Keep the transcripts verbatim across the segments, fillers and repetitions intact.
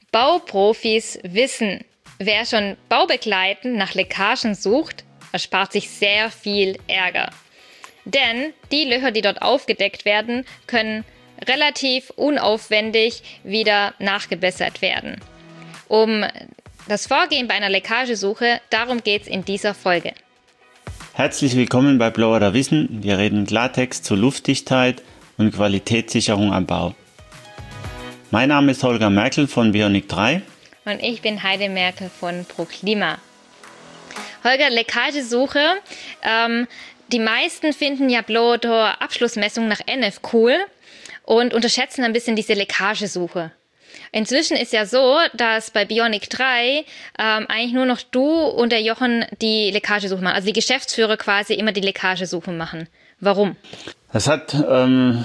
Bauprofis wissen, wer schon baubegleitend nach Leckagen sucht, erspart sich sehr viel Ärger. Denn die Löcher, die dort aufgedeckt werden, können relativ unaufwendig wieder nachgebessert werden. Um das Vorgehen bei einer Leckagesuche, darum geht es in dieser Folge. Herzlich willkommen bei Blower Wissen. Wir reden Klartext zu Luftdichtheit und Qualitätssicherung am Bau. Mein Name ist Holger Merkel von Bionic drei. Und ich bin Heide Merkel von Proclima. Holger, Leckagesuche. Ähm, die meisten finden ja Blower Abschlussmessungen nach N F cool und unterschätzen ein bisschen diese Leckagesuche. Inzwischen ist ja so, dass bei Bionic drei ähm, eigentlich nur noch du und der Jochen die Leckagesuche machen. Also die Geschäftsführer quasi immer die Leckagesuche machen. Warum? Das hat ähm,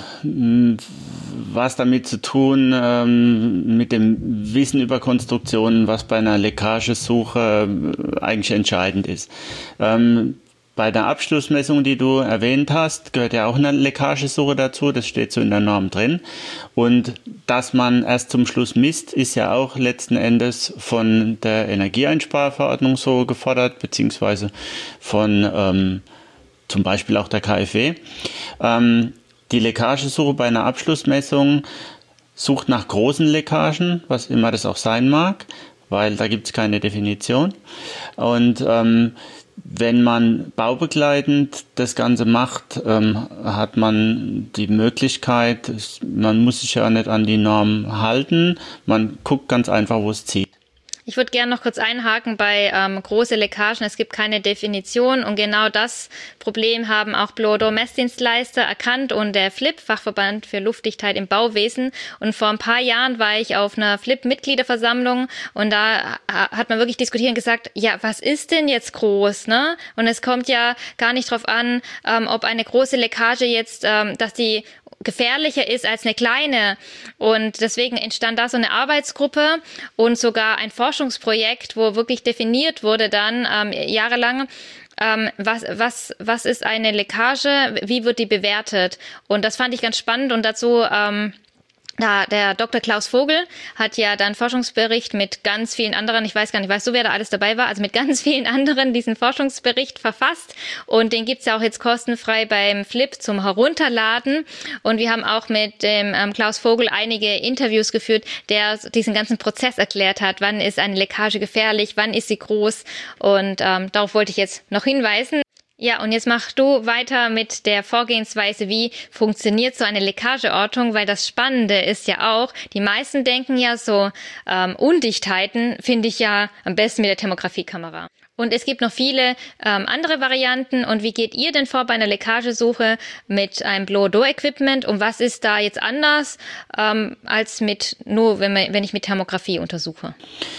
was damit zu tun, ähm, mit dem Wissen über Konstruktionen, was bei einer Leckagesuche äh, eigentlich entscheidend ist. Ähm, Bei der Abschlussmessung, die du erwähnt hast, gehört ja auch eine Leckagesuche dazu. Das steht so in der Norm drin. Und dass man erst zum Schluss misst, ist ja auch letzten Endes von der Energieeinsparverordnung so gefordert, beziehungsweise von ähm, zum Beispiel auch der K f W. Ähm, die Leckagesuche bei einer Abschlussmessung sucht nach großen Leckagen, was immer das auch sein mag, weil da gibt es keine Definition. Und ähm, wenn man baubegleitend das Ganze macht, ähm, hat man die Möglichkeit, man muss sich ja nicht an die Norm halten, man guckt ganz einfach, wo es zieht. Ich würde gerne noch kurz einhaken bei ähm, große Leckagen. Es gibt keine Definition und genau das Problem haben auch Blower-Messdienstleister erkannt und der F L I P, Fachverband für Luftdichtheit im Bauwesen. Und vor ein paar Jahren war ich auf einer F L I P-Mitgliederversammlung und da hat man wirklich diskutiert und gesagt, ja, was ist denn jetzt groß, ne? Und es kommt ja gar nicht drauf an, ähm, ob eine große Leckage jetzt, ähm, dass die gefährlicher ist als eine kleine. Und deswegen entstand da so eine Arbeitsgruppe und sogar ein Forschungsprojekt, wo wirklich definiert wurde dann ähm, jahrelang, ähm, was, was, was ist eine Leckage, wie wird die bewertet. Und das fand ich ganz spannend und dazu ähm, Da, der Doktor Klaus Vogel hat ja dann Forschungsbericht mit ganz vielen anderen, ich weiß gar nicht, weißt du, wer da alles dabei war, also mit ganz vielen anderen diesen Forschungsbericht verfasst und den gibt's ja auch jetzt kostenfrei beim F L I P zum Herunterladen und wir haben auch mit dem ähm, Klaus Vogel einige Interviews geführt, der diesen ganzen Prozess erklärt hat, wann ist eine Leckage gefährlich, wann ist sie groß und ähm, darauf wollte ich jetzt noch hinweisen. Ja, und jetzt mach du weiter mit der Vorgehensweise, wie funktioniert so eine Leckageortung, weil das Spannende ist ja auch, die meisten denken ja so, ähm, Undichtheiten finde ich ja am besten mit der Thermografiekamera. Und es gibt noch viele ähm, andere Varianten. Und wie geht ihr denn vor bei einer Leckagesuche mit einem Blower-Equipment? Und was ist da jetzt anders ähm, als mit nur, wenn, man, wenn ich mit Thermografie untersuche?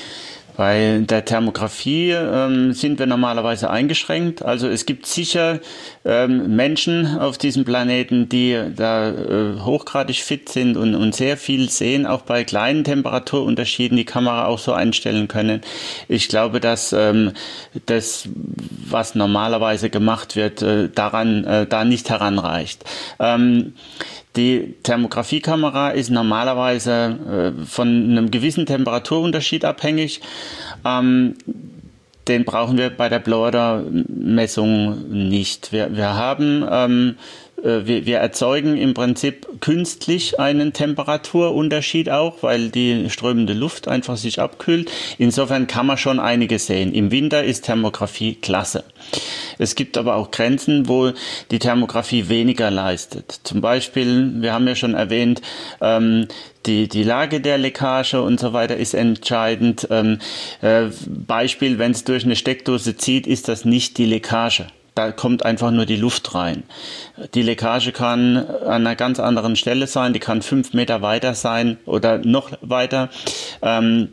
Bei der Thermografie ähm, sind wir normalerweise eingeschränkt. Also es gibt sicher ähm, Menschen auf diesem Planeten, die da äh, hochgradig fit sind und, und sehr viel sehen, auch bei kleinen Temperaturunterschieden die Kamera auch so einstellen können. Ich glaube, dass ähm, das, was normalerweise gemacht wird, äh, daran äh, da nicht heranreicht. Ähm, Die Thermografiekamera ist normalerweise äh, von einem gewissen Temperaturunterschied abhängig. Ähm, den brauchen wir bei der Blower-Messung nicht. Wir, wir haben, ähm, äh, wir, wir erzeugen im Prinzip künstlich einen Temperaturunterschied auch, weil die strömende Luft einfach sich abkühlt. Insofern kann man schon einiges sehen. Im Winter ist Thermografie klasse. Es gibt aber auch Grenzen, wo die Thermografie weniger leistet. Zum Beispiel, wir haben ja schon erwähnt, ähm, die, die Lage der Leckage und so weiter ist entscheidend. Ähm, äh, Beispiel, wenn es durch eine Steckdose zieht, ist das nicht die Leckage. Da kommt einfach nur die Luft rein. Die Leckage kann an einer ganz anderen Stelle sein, die kann fünf Meter weiter sein oder noch weiter. Ähm,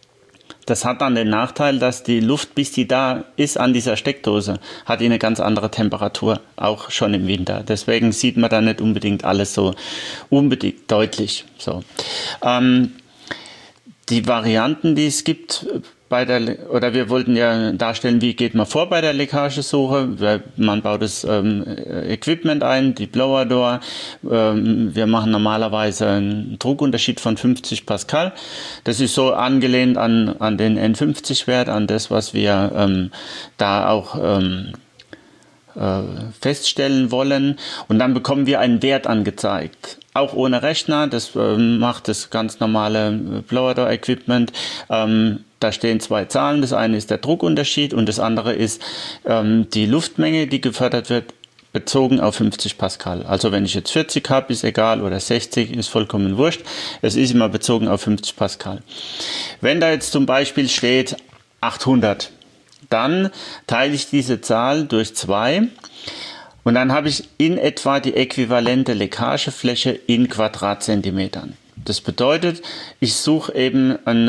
Das hat dann den Nachteil, dass die Luft, bis die da ist an dieser Steckdose, hat die eine ganz andere Temperatur, auch schon im Winter. Deswegen sieht man da nicht unbedingt alles so unbedingt deutlich. So. Ähm, die Varianten, die es gibt bei der, oder wir wollten ja darstellen, wie geht man vor bei der Leckagesuche. Man baut das ähm, Equipment ein, die Blower Door. Ähm, wir machen normalerweise einen Druckunterschied von fünfzig Pascal. Das ist so angelehnt an, an den N fünfzig Wert, an das, was wir ähm, da auch ähm, äh, feststellen wollen. Und dann bekommen wir einen Wert angezeigt. Auch ohne Rechner, das äh, macht das ganz normale Blower Door Equipment. Ähm, Da stehen zwei Zahlen, das eine ist der Druckunterschied und das andere ist ähm, die Luftmenge, die gefördert wird, bezogen auf fünfzig Pascal. Also wenn ich jetzt vierzig habe, ist egal, oder sechzig, ist vollkommen wurscht. Es ist immer bezogen auf fünfzig Pascal. Wenn da jetzt zum Beispiel steht achthundert, dann teile ich diese Zahl durch zwei und dann habe ich in etwa die äquivalente Leckagefläche in Quadratzentimetern. Das bedeutet, ich suche eben ein,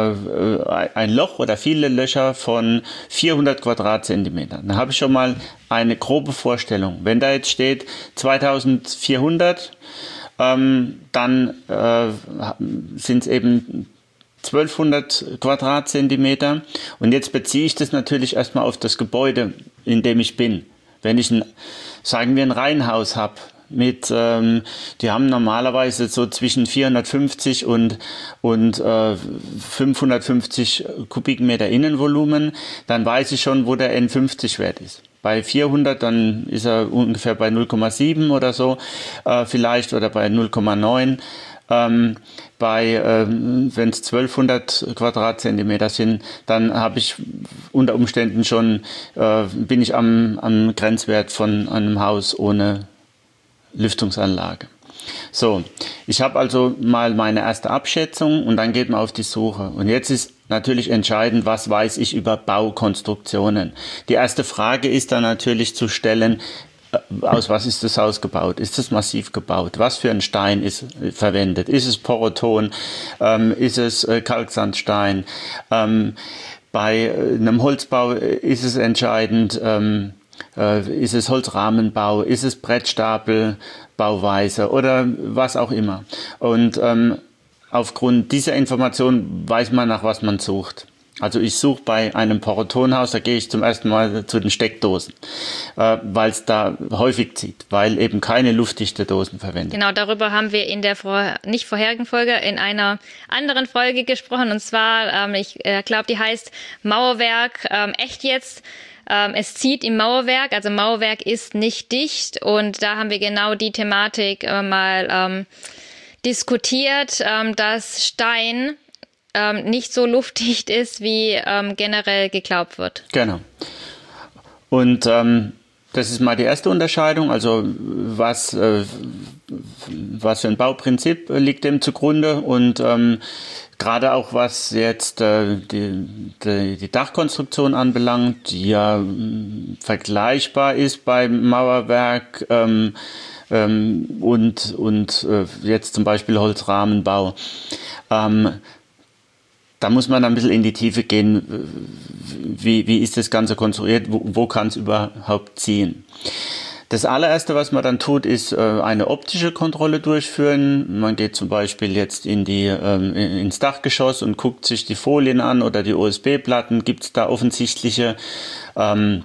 äh, ein Loch oder viele Löcher von vierhundert Quadratzentimetern. Dann habe ich schon mal eine grobe Vorstellung. Wenn da jetzt steht zweitausendvierhundert, ähm, dann äh, sind es eben zwölfhundert Quadratzentimeter. Und jetzt beziehe ich das natürlich erstmal auf das Gebäude, in dem ich bin. Wenn ich ein, sagen wir, ein Reihenhaus habe, mit, ähm, die haben normalerweise so zwischen vierhundertfünfzig und, und äh, fünfhundertfünfzig Kubikmeter Innenvolumen, dann weiß ich schon, wo der N fünfzig Wert ist. Bei vierhundert, dann ist er ungefähr bei null Komma sieben oder so, äh, vielleicht, oder bei null Komma neun. Ähm, bei, äh, wenn es zwölfhundert Quadratzentimeter sind, dann habe ich unter Umständen schon, äh, bin ich am, am Grenzwert von einem Haus ohne Lüftungsanlage. So, ich habe also mal meine erste Abschätzung und dann geht man auf die Suche. Und jetzt ist natürlich entscheidend, was weiß ich über Baukonstruktionen. Die erste Frage ist dann natürlich zu stellen, aus was ist das Haus gebaut? Ist es massiv gebaut? Was für ein Stein ist verwendet? Ist es Poroton? Ähm, ist es äh, Kalksandstein? Ähm, bei einem Holzbau ist es entscheidend, ähm, ist es Holzrahmenbau, ist es Brettstapelbauweise oder was auch immer. Und ähm, aufgrund dieser Information weiß man, nach was man sucht. Also ich suche bei einem Porotonhaus, da gehe ich zum ersten Mal zu den Steckdosen, äh, weil es da häufig zieht, weil eben keine luftdichte Dosen verwendet. Genau, darüber haben wir in der vor, nicht vorherigen Folge, in einer anderen Folge gesprochen. Und zwar, ähm, ich äh, glaube, die heißt Mauerwerk, ähm, echt jetzt. Es zieht im Mauerwerk, also Mauerwerk ist nicht dicht und da haben wir genau die Thematik äh, mal ähm, diskutiert, ähm, dass Stein ähm, nicht so luftdicht ist, wie ähm, generell geglaubt wird. Genau. Und ähm, das ist mal die erste Unterscheidung, also was, äh, was für ein Bauprinzip liegt dem zugrunde und ähm, gerade auch was jetzt äh, die, die, die Dachkonstruktion anbelangt, die ja ähm, vergleichbar ist beim Mauerwerk ähm, ähm, und, und äh, jetzt zum Beispiel Holzrahmenbau. Ähm, da muss man ein bisschen in die Tiefe gehen, wie, wie ist das Ganze konstruiert, wo, wo kann es überhaupt ziehen. Das allererste, was man dann tut, ist äh, eine optische Kontrolle durchführen. Man geht zum Beispiel jetzt in die, ähm, ins Dachgeschoss und guckt sich die Folien an oder die O S B-Platten. Gibt es da offensichtliche ähm,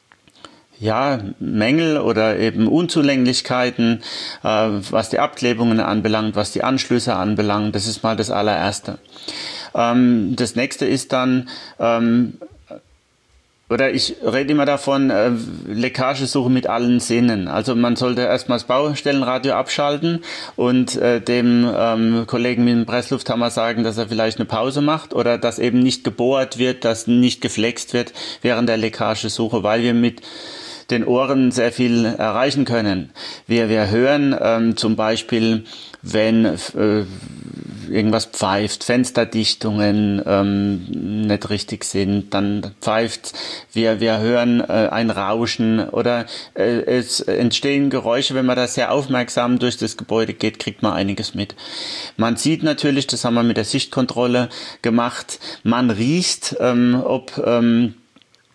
ja, Mängel oder eben Unzulänglichkeiten, äh, was die Abklebungen anbelangt, was die Anschlüsse anbelangt. Das ist mal das allererste. Ähm, das nächste ist dann... Ähm, Oder ich rede immer davon, äh, Leckagesuche mit allen Sinnen. Also man sollte erstmal das Baustellenradio abschalten und äh, dem ähm, Kollegen mit dem Presslufthammer sagen, dass er vielleicht eine Pause macht oder dass eben nicht gebohrt wird, dass nicht geflext wird während der Leckagesuche, weil wir mit den Ohren sehr viel erreichen können. Wir, wir hören ähm, zum Beispiel, wenn äh, irgendwas pfeift, Fensterdichtungen ähm, nicht richtig sind, dann pfeift, wir, wir hören äh, ein Rauschen oder äh, es entstehen Geräusche, wenn man da sehr aufmerksam durch das Gebäude geht, kriegt man einiges mit. Man sieht natürlich, das haben wir mit der Sichtkontrolle gemacht, man riecht, ähm, ob ähm,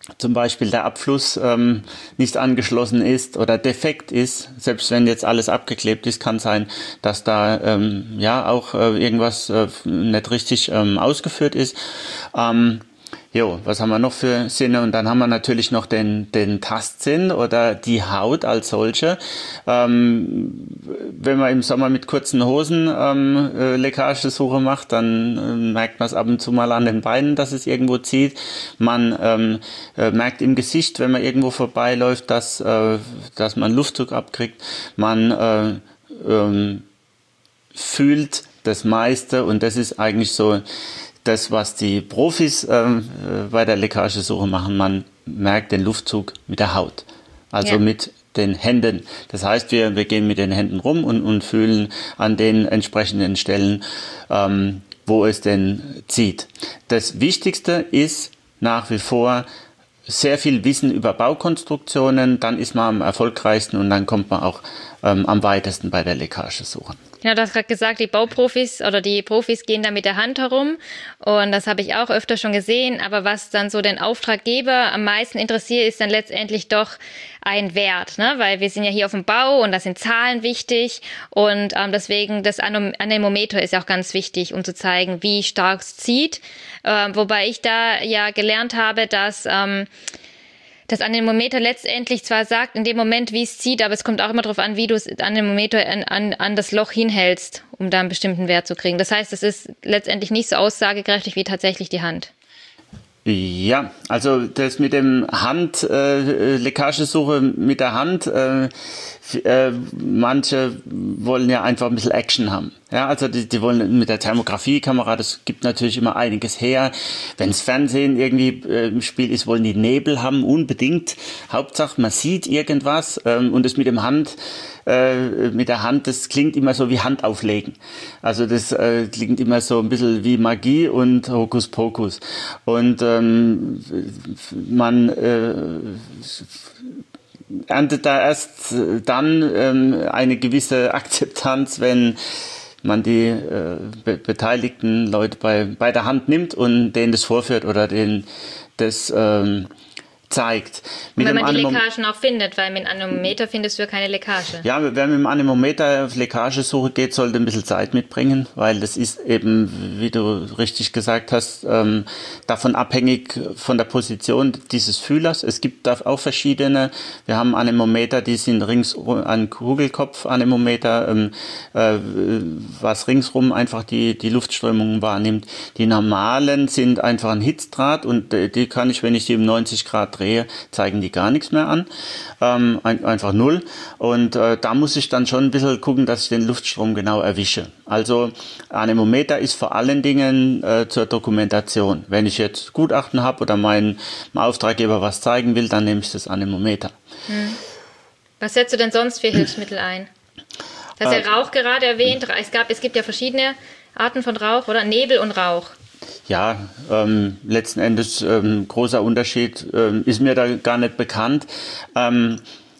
zum Beispiel der Abfluss ähm, nicht angeschlossen ist oder defekt ist, selbst wenn jetzt alles abgeklebt ist, kann sein, dass da ähm, ja auch äh, irgendwas äh, nicht richtig ähm, ausgeführt ist. Ähm, Jo, was haben wir noch für Sinne? Und dann haben wir natürlich noch den, den Tastsinn oder die Haut als solche. Ähm, wenn man im Sommer mit kurzen Hosen ähm, äh, Leckagesuche macht, dann äh, merkt man es ab und zu mal an den Beinen, dass es irgendwo zieht. Man ähm, äh, merkt im Gesicht, wenn man irgendwo vorbeiläuft, dass, äh, dass man Luftzug abkriegt. Man äh, ähm, fühlt das meiste und das ist eigentlich so das, was die Profis ähm, bei der Leckagesuche machen. Man merkt den Luftzug mit der Haut, also ja. mit den Händen. Das heißt, wir, wir gehen mit den Händen rum und, und fühlen an den entsprechenden Stellen, ähm, wo es denn zieht. Das Wichtigste ist nach wie vor sehr viel Wissen über Baukonstruktionen, dann ist man am erfolgreichsten und dann kommt man auch ähm, am weitesten bei der Leckagesuche. Ja, du hast gerade gesagt, die Bauprofis oder die Profis gehen da mit der Hand herum und das habe ich auch öfter schon gesehen, aber was dann so den Auftraggeber am meisten interessiert, ist dann letztendlich doch ein Wert, ne? Weil wir sind ja hier auf dem Bau und da sind Zahlen wichtig und ähm, deswegen das Anemometer ist ja auch ganz wichtig, um zu zeigen, wie stark es zieht, ähm, wobei ich da ja gelernt habe, dass ähm, das Anemometer letztendlich zwar sagt, in dem Moment, wie es zieht, aber es kommt auch immer darauf an, wie du das Anemometer an, an, an das Loch hinhältst, um da einen bestimmten Wert zu kriegen. Das heißt, es ist letztendlich nicht so aussagekräftig wie tatsächlich die Hand. Ja, also das mit dem Hand, äh, Leckagesuche mit der Hand, äh, äh, manche wollen ja einfach ein bisschen Action haben. Ja, also die, die wollen mit der Thermografie-Kamera, das gibt natürlich immer einiges her. Wenns Fernsehen irgendwie äh, im Spiel ist, wollen die Nebel haben, unbedingt. Hauptsache, man sieht irgendwas ähm, und das mit dem Hand, äh, mit der Hand, das klingt immer so wie Hand auflegen. Also das äh, klingt immer so ein bisschen wie Magie und Hokuspokus. Und ähm, man äh, erntet da erst dann ähm, eine gewisse Akzeptanz, wenn man die äh, be- beteiligten Leute bei, bei der Hand nimmt und denen das vorführt oder denen das ähm, zeigt. Mit wenn man die Leckagen auch findet, weil mit einem Anemometer findest du ja keine Leckage. Ja, wer mit dem Anemometer auf Leckagesuche geht, sollte ein bisschen Zeit mitbringen, weil das ist eben, wie du richtig gesagt hast, ähm, davon abhängig von der Position dieses Fühlers. Es gibt da auch verschiedene. Wir haben Anemometer, die sind rings an Kugelkopf-Anemometer, ähm, äh, was ringsrum einfach die, die Luftströmungen wahrnimmt. Die normalen sind einfach ein Hitzdraht und äh, die kann ich, wenn ich die um neunzig Grad drehe, zeigen die gar nichts mehr an, ähm, ein, einfach null. Und äh, da muss ich dann schon ein bisschen gucken, dass ich den Luftstrom genau erwische. Also Anemometer ist vor allen Dingen äh, zur Dokumentation. Wenn ich jetzt Gutachten habe oder meinem Auftraggeber was zeigen will, dann nehme ich das Anemometer. Hm. Was setzt du denn sonst für Hilfsmittel ein? Du hast ja äh, Rauch gerade erwähnt. Es, gab, es gibt ja verschiedene Arten von Rauch, oder? Nebel und Rauch. Ja, ähm, letzten Endes ähm, großer Unterschied ähm, ist mir da gar nicht bekannt. Ähm,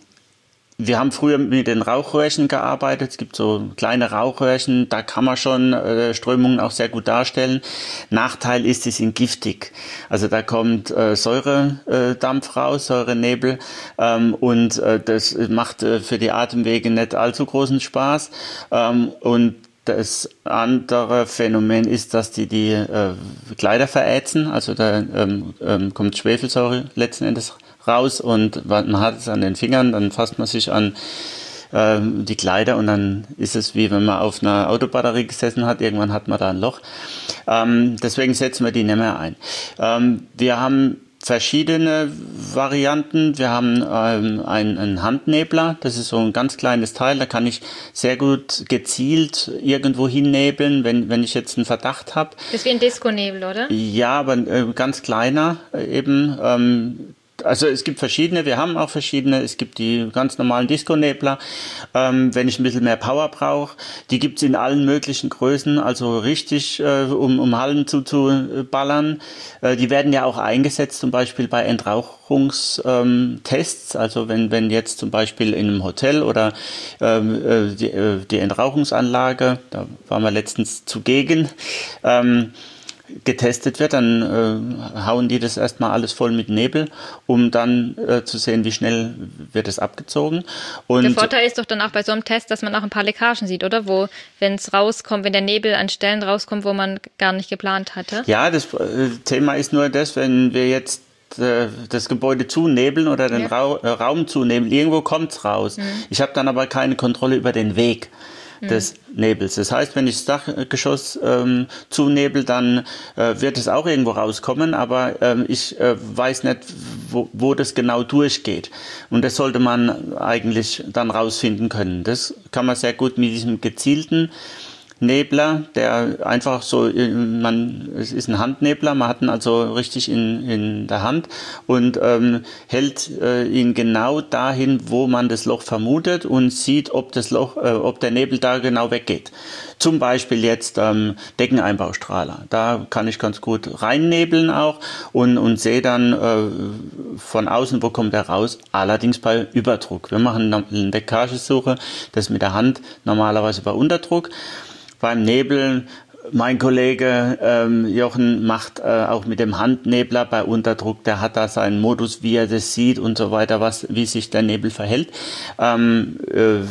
wir haben früher mit den Rauchröhrchen gearbeitet. Es gibt so kleine Rauchröhrchen, da kann man schon äh, Strömungen auch sehr gut darstellen. Nachteil ist, sie sind giftig. Also da kommt äh, Säuredampf äh, raus, Säurenebel ähm, und äh, das macht äh, für die Atemwege nicht allzu großen Spaß. Ähm, und das andere Phänomen ist, dass die die äh, Kleider verätzen, also da ähm, ähm, kommt Schwefelsäure letzten Endes raus und man hat es an den Fingern, dann fasst man sich an ähm, die Kleider und dann ist es wie wenn man auf einer Autobatterie gesessen hat, irgendwann hat man da ein Loch. Ähm, deswegen setzen wir die nicht mehr ein. Ähm, wir haben verschiedene Varianten. Wir haben ähm, einen, einen Handnebler, das ist so ein ganz kleines Teil, da kann ich sehr gut gezielt irgendwo hinnebeln, wenn, wenn ich jetzt einen Verdacht habe. Das ist wie ein Disco-Nebel, oder? Ja, aber äh, ganz kleiner äh, eben. Ähm, Also es gibt verschiedene, wir haben auch verschiedene, es gibt die ganz normalen Disco-Nebler, ähm, wenn ich ein bisschen mehr Power brauche, die gibt's in allen möglichen Größen, also richtig, äh, um, um Hallen zuzuballern. Äh, die werden ja auch eingesetzt, zum Beispiel bei Entrauchungstests, ähm, also wenn, wenn jetzt zum Beispiel in einem Hotel oder ähm, die, die Entrauchungsanlage, da waren wir letztens zugegen, ähm, getestet wird, dann äh, hauen die das erstmal alles voll mit Nebel, um dann äh, zu sehen, wie schnell wird es abgezogen. Und der Vorteil ist doch dann auch bei so einem Test, dass man auch ein paar Leckagen sieht, oder? Wo, wenn es rauskommt, wenn der Nebel an Stellen rauskommt, wo man gar nicht geplant hatte. Ja, das äh, Thema ist nur das, wenn wir jetzt äh, das Gebäude zunebeln oder den ja. Ra äh, Raum zunebeln, irgendwo kommt es raus. Mhm. Ich habe dann aber keine Kontrolle über den Weg des Nebels. Das heißt, wenn ich das Dachgeschoss ähm, zunebel, dann äh, wird es auch irgendwo rauskommen, aber ähm, ich äh, weiß nicht, wo, wo das genau durchgeht. Und das sollte man eigentlich dann rausfinden können. Das kann man sehr gut mit diesem gezielten Nebler, der einfach so, man, es ist ein Handnebler, man hat ihn also richtig in, in der Hand und ähm, hält äh, ihn genau dahin, wo man das Loch vermutet und sieht, ob das Loch, äh, ob der Nebel da genau weggeht. Zum Beispiel jetzt ähm, Deckeneinbaustrahler. Da kann ich ganz gut reinnebeln auch und, und sehe dann äh, von außen, wo kommt er raus, allerdings bei Überdruck. Wir machen eine Leckagesuche, das mit der Hand normalerweise bei Unterdruck. Beim Nebeln, mein Kollege ähm, Jochen macht äh, auch mit dem Handnebler bei Unterdruck, der hat da seinen Modus, wie er das sieht und so weiter, was, wie sich der Nebel verhält. Ähm, äh,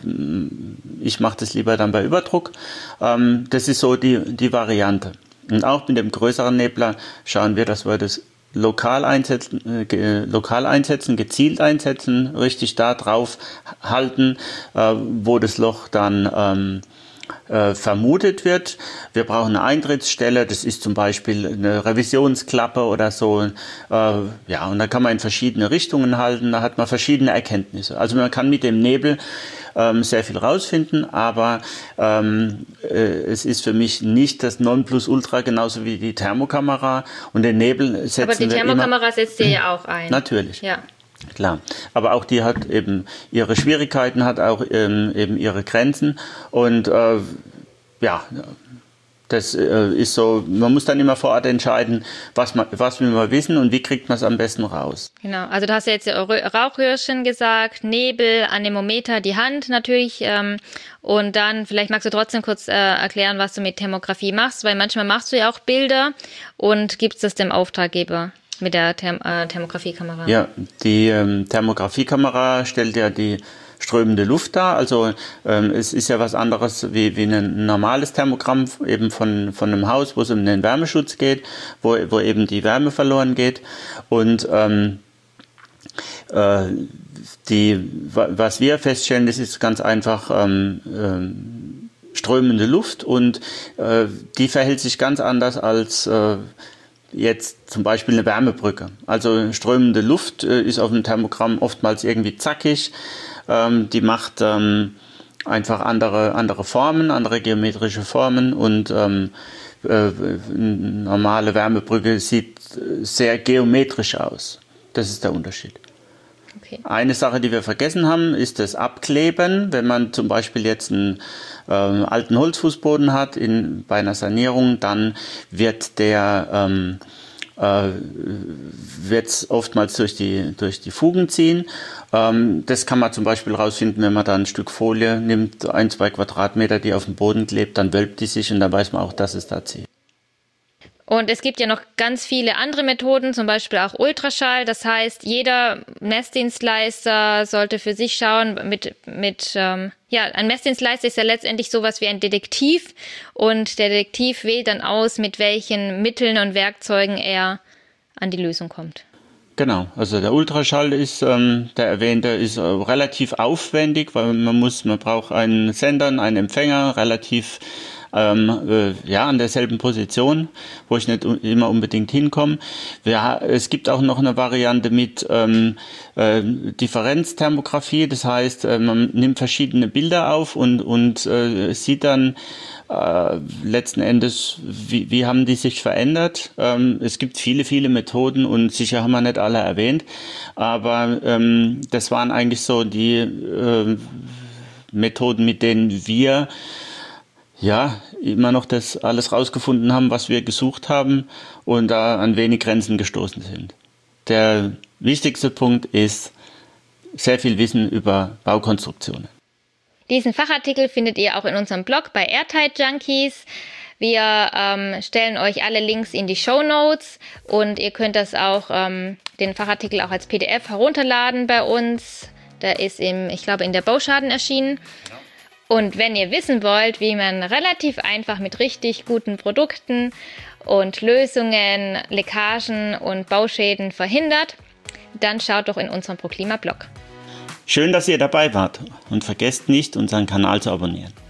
ich mache das lieber dann bei Überdruck. Ähm, das ist so die, die Variante. Und auch mit dem größeren Nebler schauen wir, dass wir das lokal einsetzen, äh, lokal einsetzen, gezielt einsetzen, richtig da drauf halten, äh, wo das Loch dann ähm, Äh, vermutet wird. Wir brauchen eine Eintrittsstelle, das ist zum Beispiel eine Revisionsklappe oder so. Äh, ja, und da kann man in verschiedene Richtungen halten, da hat man verschiedene Erkenntnisse. Also man kann mit dem Nebel ähm, sehr viel rausfinden, aber ähm, äh, es ist für mich nicht das Nonplusultra, genauso wie die Thermokamera. Und den Nebel setzen aber die wir Thermokamera immer, setzt ihr ja auch ein. Natürlich. Ja. Klar, aber auch die hat eben ihre Schwierigkeiten, hat auch ähm, eben ihre Grenzen und äh, ja, das äh, ist so, man muss dann immer vor Ort entscheiden, was, man, was will man wissen und wie kriegt man es am besten raus. Genau, also du hast ja jetzt Rauchröhrchen gesagt, Nebel, Anemometer, die Hand natürlich ähm, und dann vielleicht magst du trotzdem kurz äh, erklären, was du mit Thermografie machst, weil manchmal machst du ja auch Bilder und gibst es dem Auftraggeber. Mit der Therm äh, Thermografiekamera. Ja, die ähm, Thermografiekamera stellt ja die strömende Luft dar. Also ähm, es ist ja was anderes wie, wie ein normales Thermogramm eben von, von einem Haus, wo es um den Wärmeschutz geht, wo, wo eben die Wärme verloren geht. Und ähm, äh, die, was wir feststellen, das ist ganz einfach ähm, ähm, strömende Luft und äh, die verhält sich ganz anders als äh, jetzt zum Beispiel eine Wärmebrücke. Also strömende Luft äh, ist auf dem Thermogramm oftmals irgendwie zackig. Ähm, die macht ähm, einfach andere, andere Formen, andere geometrische Formen und ähm, äh, eine normale Wärmebrücke sieht sehr geometrisch aus. Das ist der Unterschied. Okay. Eine Sache, die wir vergessen haben, ist das Abkleben. Wenn man zum Beispiel jetzt einen äh, alten Holzfußboden hat in, bei einer Sanierung, dann wird der ähm, äh, wird's oftmals durch die, durch die Fugen ziehen. Ähm, das kann man zum Beispiel rausfinden, wenn man da ein Stück Folie nimmt, ein, zwei Quadratmeter, die auf dem Boden klebt, dann wölbt die sich und dann weiß man auch, dass es da zieht. Und es gibt ja noch ganz viele andere Methoden, zum Beispiel auch Ultraschall. Das heißt, jeder Messdienstleister sollte für sich schauen, mit, mit ähm, ja, ein Messdienstleister ist ja letztendlich sowas wie ein Detektiv und der Detektiv wählt dann aus, mit welchen Mitteln und Werkzeugen er an die Lösung kommt. Genau, also der Ultraschall ist, ähm, der erwähnte, ist äh, relativ aufwendig, weil man muss, man braucht einen Sender, einen Empfänger, relativ Ähm, äh, ja, an derselben Position, wo ich nicht immer unbedingt hinkomme. Wir, es gibt auch noch eine Variante mit ähm, äh, Differenzthermografie, das heißt, äh, man nimmt verschiedene Bilder auf und, und äh, sieht dann äh, letzten Endes, wie, wie haben die sich verändert. Ähm, es gibt viele, viele Methoden und sicher haben wir nicht alle erwähnt, aber ähm, das waren eigentlich so die äh, Methoden, mit denen wir ja, immer noch das alles rausgefunden haben, was wir gesucht haben und da an wenig Grenzen gestoßen sind. Der wichtigste Punkt ist sehr viel Wissen über Baukonstruktionen. Diesen Fachartikel findet ihr auch in unserem Blog bei Airtight Junkies. Wir ähm, stellen euch alle Links in die Shownotes und ihr könnt das auch, ähm, den Fachartikel auch als P D F herunterladen bei uns. Der ist im, ich glaube, in der Bauschaden erschienen. Ja. Und wenn ihr wissen wollt, wie man relativ einfach mit richtig guten Produkten und Lösungen Leckagen und Bauschäden verhindert, dann schaut doch in unserem ProKlima-Blog. Schön, dass ihr dabei wart und vergesst nicht, unseren Kanal zu abonnieren.